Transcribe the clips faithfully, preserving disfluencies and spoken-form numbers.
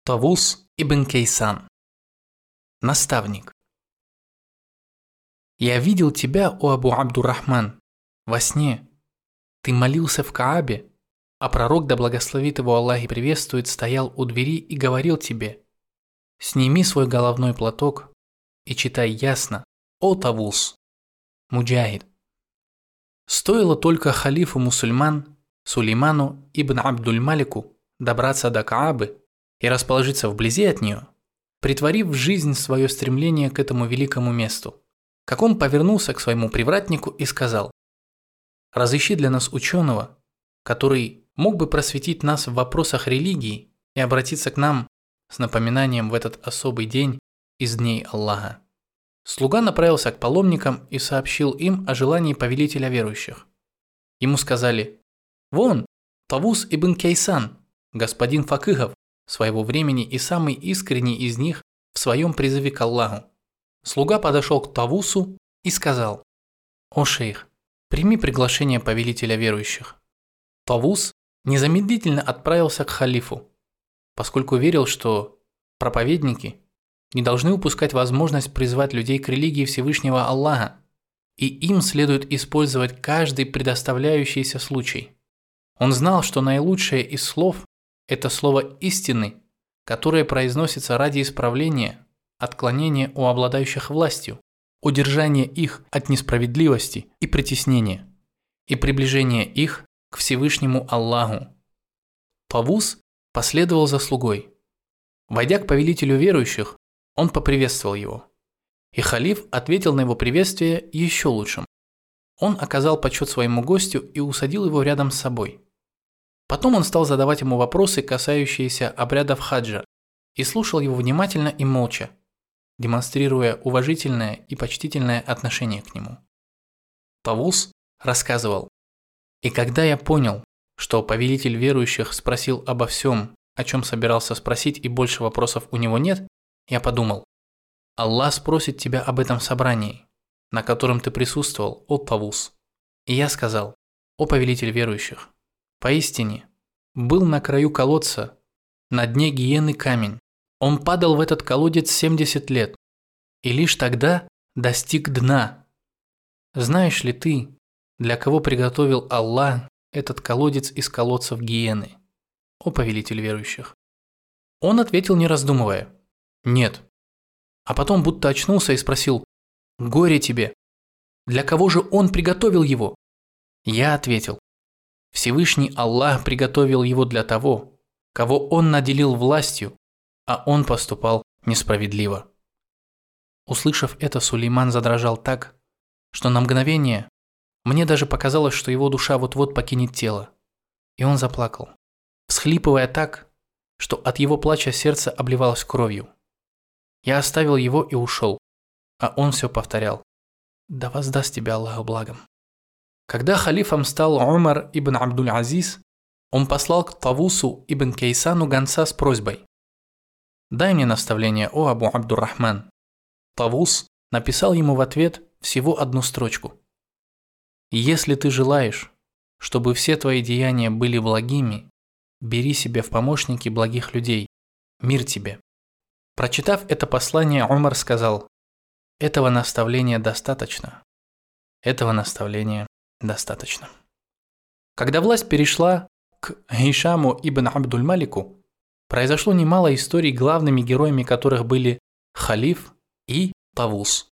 Тавус ибн Кейсан. Наставник. Я видел тебя, о Абу Абдур-Рахман, во сне. Ты молился в Каабе, а пророк, да благословит его Аллах и приветствует, стоял у двери и говорил тебе: сними свой головной платок и читай ясно, о Тавус. Муджахид. Стоило только халифу мусульман Сулейману ибн Абдуль-Малику добраться до Каабы и расположиться вблизи от нее, притворив в жизнь свое стремление к этому великому месту, как он повернулся к своему привратнику и сказал: разыщи для нас ученого, который мог бы просветить нас в вопросах религии и обратиться к нам с напоминанием в этот особый день из дней Аллаха. Слуга направился к паломникам и сообщил им о желании повелителя верующих. Ему сказали: вон, Тавус ибн Кейсан, господин факыхов своего времени и самый искренний из них в своем призыве к Аллаху. Слуга подошел к Тавусу и сказал: о шейх, прими приглашение повелителя верующих. Тавус незамедлительно отправился к халифу, поскольку верил, что проповедники не должны упускать возможность призвать людей к религии Всевышнего Аллаха, и им следует использовать каждый предоставляющийся случай. Он знал, что наилучшее из слов – это слово истины, которое произносится ради исправления, отклонения у обладающих властью, удержания их от несправедливости и притеснения, и приближения их к Всевышнему Аллаху. Тавус последовал за слугой. Войдя к повелителю верующих, он поприветствовал его. И халиф ответил на его приветствие еще лучшим. Он оказал почет своему гостю и усадил его рядом с собой. Потом он стал задавать ему вопросы, касающиеся обрядов хаджа, и слушал его внимательно и молча, демонстрируя уважительное и почтительное отношение к нему. Тавус рассказывал: «И когда я понял, что повелитель верующих спросил обо всем, о чем собирался спросить, и больше вопросов у него нет, я подумал: Аллах спросит тебя об этом собрании, на котором ты присутствовал, о Тавус. И я сказал: о повелитель верующих, поистине, был на краю колодца, на дне гиены камень. Он падал в этот колодец семьдесят лет, и лишь тогда достиг дна. Знаешь ли ты, для кого приготовил Аллах этот колодец из колодцев гиены, о повелитель верующих?» Он ответил, не раздумывая: «Нет». А потом будто очнулся и спросил: «Горе тебе! Для кого же он приготовил его?» Я ответил: Всевышний Аллах приготовил его для того, кого он наделил властью, а он поступал несправедливо. Услышав это, Сулейман задрожал так, что на мгновение мне даже показалось, что его душа вот-вот покинет тело, и он заплакал, всхлипывая так, что от его плача сердце обливалось кровью. Я оставил его и ушел, а он все повторял: «Да воздаст тебя Аллах благом». Когда халифом стал Умар ибн Абдуль-Азиз, он послал к Тавусу ибн Кейсану гонца с просьбой: «Дай мне наставление, о Абу Абдур-Рахман». Тавус написал ему в ответ всего одну строчку: «Если ты желаешь, чтобы все твои деяния были благими, бери себе в помощники благих людей. Мир тебе». Прочитав это послание, Умар сказал: «Этого наставления достаточно. Этого наставления достаточно». Когда власть перешла к Гишаму ибн Абдуль-Малику, произошло немало историй, главными героями которых были халиф и Тавус.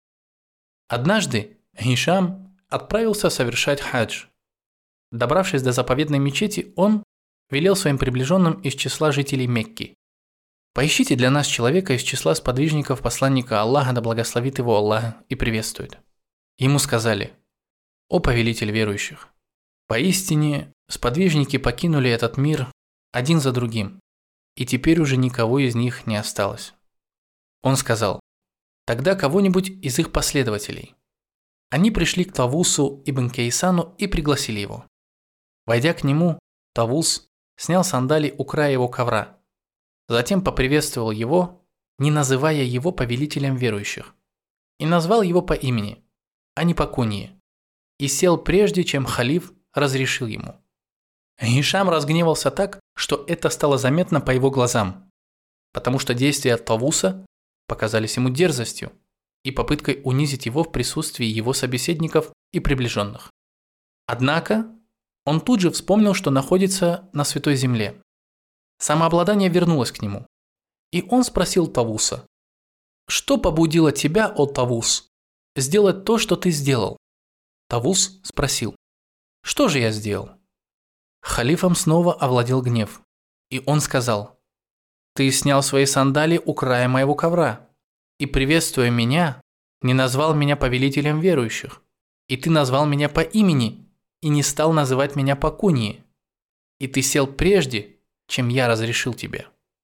Однажды Гишам отправился совершать хадж. Добравшись до заповедной мечети, он велел своим приближенным из числа жителей Мекки: «Поищите для нас человека из числа сподвижников посланника Аллаха, да благословит его Аллах и приветствует». Ему сказали: «О повелитель верующих, поистине сподвижники покинули этот мир один за другим, и теперь уже никого из них не осталось». Он сказал: «Тогда кого-нибудь из их последователей». Они пришли к Тавусу ибн Кейсану и пригласили его. Войдя к нему, Тавус снял сандали у края его ковра, затем поприветствовал его, не называя его повелителем верующих, и назвал его по имени, а не по кунье, и сел прежде, чем халиф разрешил ему. Гишам разгневался так, что это стало заметно по его глазам. потому что действия Тавуса показались ему дерзостью и попыткой унизить его в присутствии его собеседников и приближенных. Однако он тут же вспомнил, что находится на Святой Земле. Самообладание вернулось к нему, и он спросил Тавуса: «Что побудило тебя, о Тавус, сделать то, что ты сделал?» Тавус спросил: «Что же я сделал?» Халифом снова овладел гнев, и он сказал: «Ты снял свои сандали у края моего ковра, и, приветствуя меня, не назвал меня повелителем верующих, и ты назвал меня по имени, и не стал называть меня по куньи, и ты сел прежде, чем я разрешил тебе».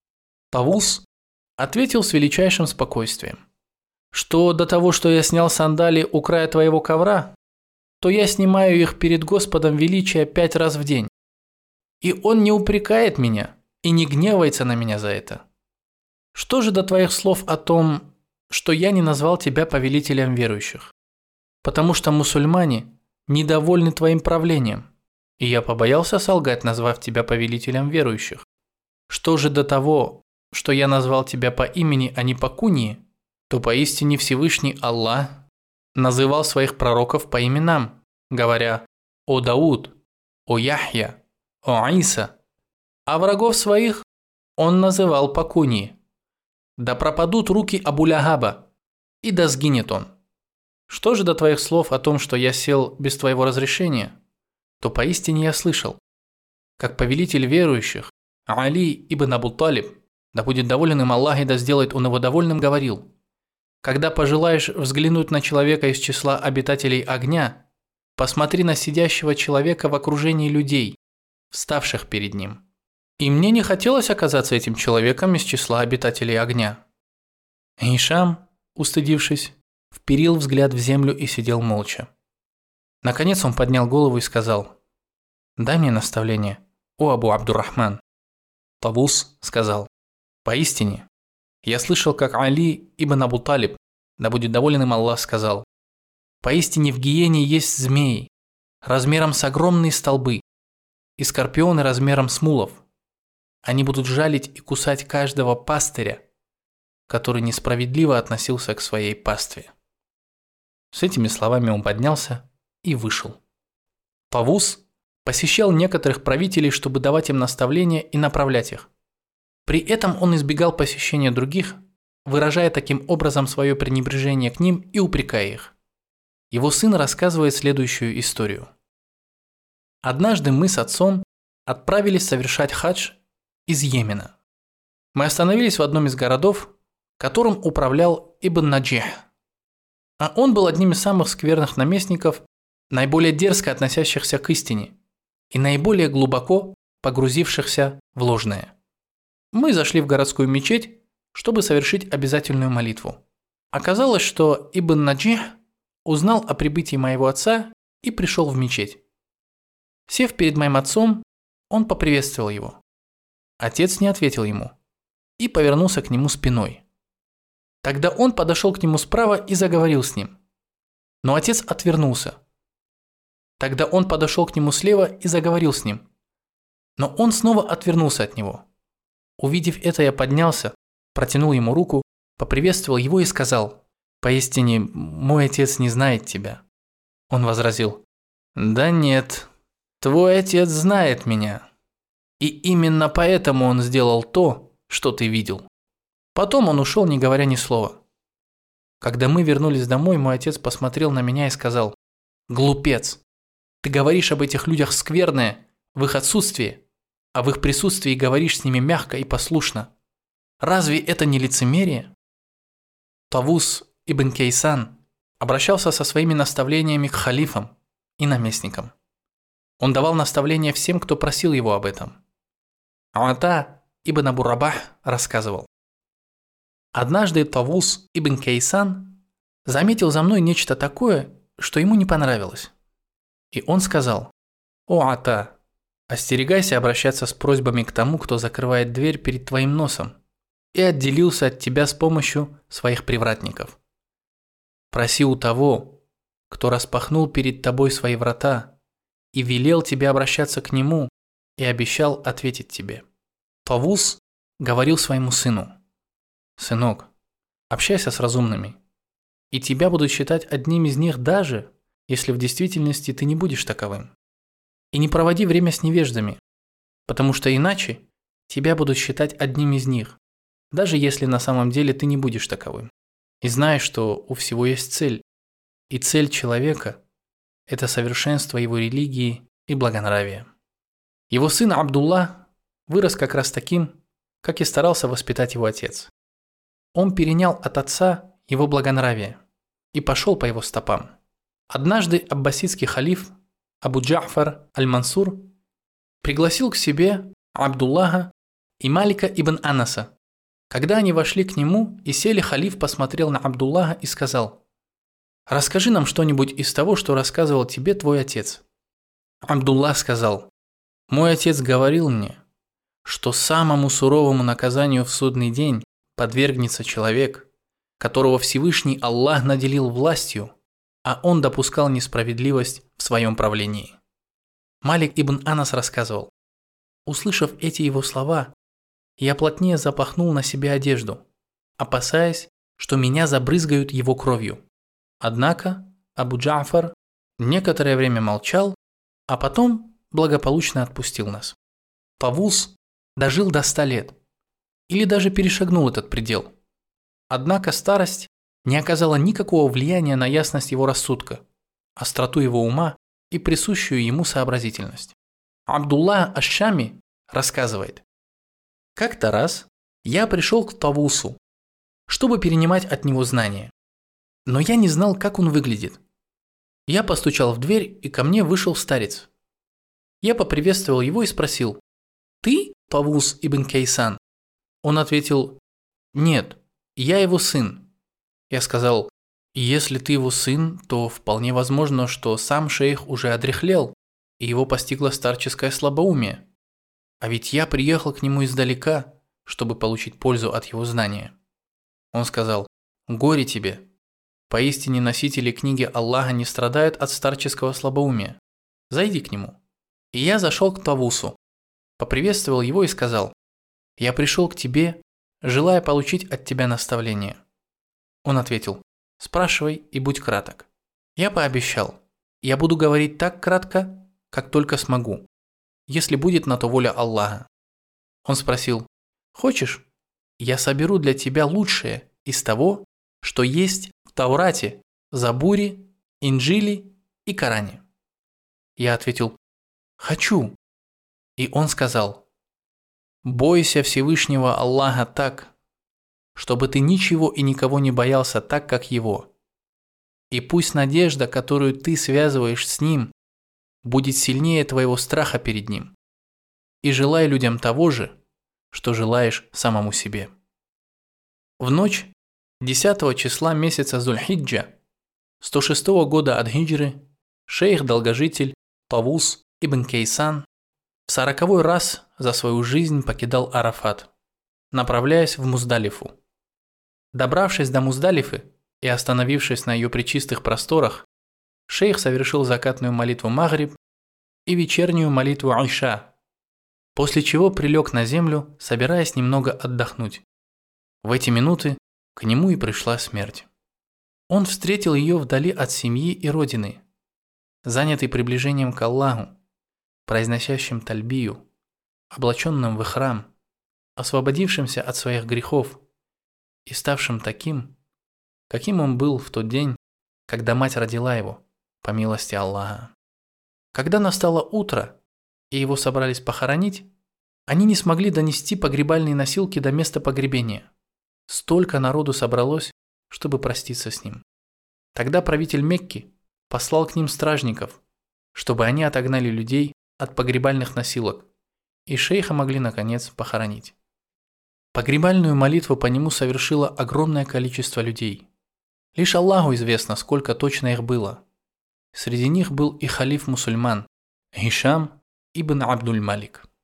Тавус ответил с величайшим спокойствием: «Что до того, что я снял сандали у края твоего ковра, то я снимаю их перед Господом величия пять раз в день, и Он не упрекает меня и не гневается на меня за это. Что же до твоих слов о том, что я не назвал тебя повелителем верующих? Потому что мусульмане недовольны твоим правлением, и я побоялся солгать, назвав тебя повелителем верующих. Что же до того, что я назвал тебя по имени, а не по куньи, то поистине Всевышний Аллах называл своих пророков по именам, говоря: «О Дауд, о Яхья, о Иса», а врагов своих он называл по куньи. Да пропадут руки Абу-Лягаба, и да сгинет он. Что же до твоих слов о том, что я сел без твоего разрешения, то поистине я слышал, как повелитель верующих, Али ибн Абу Талиб, да будет доволен им Аллах и да сделает он его довольным, говорил: «Когда пожелаешь взглянуть на человека из числа обитателей огня, посмотри на сидящего человека в окружении людей, вставших перед ним». И мне не хотелось оказаться этим человеком из числа обитателей огня. Гишам, устыдившись, вперил взгляд в землю и сидел молча. Наконец он поднял голову и сказал: «Дай мне наставление, о Абу Абдуррахман». Тавус сказал: «Поистине, я слышал, как Али ибн Абу Талиб, да будет доволен им Аллах, сказал: поистине в гиене есть змеи, размером с огромные столбы, и скорпионы размером с мулов. Они будут жалить и кусать каждого пастыря, который несправедливо относился к своей пастве». С этими словами он поднялся и вышел. Тавус посещал некоторых правителей, чтобы давать им наставления и направлять их. При этом он избегал посещения других, выражая таким образом свое пренебрежение к ним и упрекая их. Его сын рассказывает следующую историю. Однажды мы с отцом отправились совершать хадж из Йемена. Мы остановились в одном из городов, которым управлял Ибн Наджих. А он был одним из самых скверных наместников, наиболее дерзко относящихся к истине и наиболее глубоко погрузившихся в ложное. Мы зашли в городскую мечеть, чтобы совершить обязательную молитву. Оказалось, что Ибн Наджих узнал о прибытии моего отца и пришел в мечеть. Сев перед моим отцом, он поприветствовал его. Отец не ответил ему и повернулся к нему спиной. Тогда он подошел к нему справа и заговорил с ним. Но отец отвернулся. Тогда он подошел к нему слева и заговорил с ним. Но он снова отвернулся от него. Увидев это, я поднялся, протянул ему руку, поприветствовал его и сказал: «Поистине, мой отец не знает тебя». Он возразил: «Да нет, твой отец знает меня. И именно поэтому он сделал то, что ты видел». Потом он ушел, не говоря ни слова. Когда мы вернулись домой, мой отец посмотрел на меня и сказал: «Глупец, ты говоришь об этих людях скверное в их отсутствии, а в их присутствии говоришь с ними мягко и послушно. Разве это не лицемерие?» Тавус ибн Кейсан обращался со своими наставлениями к халифам и наместникам. Он давал наставления всем, кто просил его об этом. Ата ибн Абу Рабах рассказывал: «Однажды Тавус ибн Кейсан заметил за мной нечто такое, что ему не понравилось. И он сказал: «О, Ата, остерегайся обращаться с просьбами к тому, кто закрывает дверь перед твоим носом и отделился от тебя с помощью своих привратников. Проси у того, кто распахнул перед тобой свои врата и велел тебе обращаться к нему и обещал ответить тебе». Тавус говорил своему сыну: Сынок, общайся с разумными, и тебя будут считать одним из них даже, если в действительности ты не будешь таковым. И не проводи время с невеждами, потому что иначе тебя будут считать одним из них, даже если на самом деле ты не будешь таковым. И знай, что у всего есть цель, и цель человека – это совершенство его религии и благонравия. Его сын Абдулла вырос как раз таким, как и старался воспитать его отец. Он перенял от отца его благонравие и пошел по его стопам. Однажды аббасидский халиф Абу Джа'фар аль-Мансур пригласил к себе Абдуллаха и Малика ибн Анаса. Когда они вошли к нему и сели, халиф посмотрел на Абдуллаха и сказал: «Расскажи нам что-нибудь из того, что рассказывал тебе твой отец». Абдуллах сказал: «Мой отец говорил мне, что самому суровому наказанию в судный день подвергнется человек, которого Всевышний Аллах наделил властью, а он допускал несправедливость в своем правлении». Малик ибн Анас рассказывал: услышав эти его слова, я плотнее запахнул на себе одежду, опасаясь, что меня забрызгают его кровью. Однако Абу Джа'фар некоторое время молчал, а потом благополучно отпустил нас. Тавус дожил до ста лет, или даже перешагнул этот предел. Однако старость не оказала никакого влияния на ясность его рассудка, остроту его ума и присущую ему сообразительность. Абдуллах аш-Шами рассказывает: «Как-то раз я пришел к Тавусу, чтобы перенимать от него знания, но я не знал, как он выглядит. Я постучал в дверь, и ко мне вышел старец. Я поприветствовал его и спросил: «Ты Тавус ибн Кайсан?» Он ответил: «Нет, я его сын». Я сказал: «Если ты его сын, то вполне возможно, что сам шейх уже одряхлел, и его постигло старческое слабоумие. А ведь я приехал к нему издалека, чтобы получить пользу от его знания». Он сказал: «Горе тебе! Поистине носители книги Аллаха не страдают от старческого слабоумия. Зайди к нему». И я зашел к Тавусу, поприветствовал его и сказал: «Я пришел к тебе, желая получить от тебя наставление». Он ответил: «Спрашивай и будь краток». Я пообещал: «Я буду говорить так кратко, как только смогу, если будет на то воля Аллаха». Он спросил: «Хочешь, я соберу для тебя лучшее из того, что есть в Таурате, Забуре, Инджиле и Коране?» Я ответил: «Хочу». И он сказал: «Бойся Всевышнего Аллаха так, чтобы ты ничего и никого не боялся так, как Его. И пусть надежда, которую ты связываешь с Ним, будет сильнее твоего страха перед Ним. И желай людям того же, что желаешь самому себе». В ночь десятого числа месяца Зуль-Хиджа сто шестого года от хиджры шейх-долгожитель Тавус ибн Кайсан в сороковой раз за свою жизнь покидал Арафат, направляясь в Муздалифу. Добравшись до Муздалифы и остановившись на ее пречистых просторах, шейх совершил закатную молитву Магриб и вечернюю молитву Айша, после чего прилег на землю, собираясь немного отдохнуть. В эти минуты к нему и пришла смерть. Он встретил ее вдали от семьи и родины, занятый приближением к Аллаху, произносящим тальбию, облаченным в ихрам, освободившимся от своих грехов и ставшим таким, каким он был в тот день, когда мать родила его, по милости Аллаха. Когда настало утро, и его собрались похоронить, они не смогли донести погребальные носилки до места погребения. Столько народу собралось, чтобы проститься с ним. Тогда правитель Мекки послал к ним стражников, чтобы они отогнали людей от погребальных носилок, и шейха могли наконец похоронить. Погребальную молитву по нему совершило огромное количество людей. Лишь Аллаху известно, сколько точно их было. Среди них был и халиф мусульман Гишам ибн Абдуль-Малик.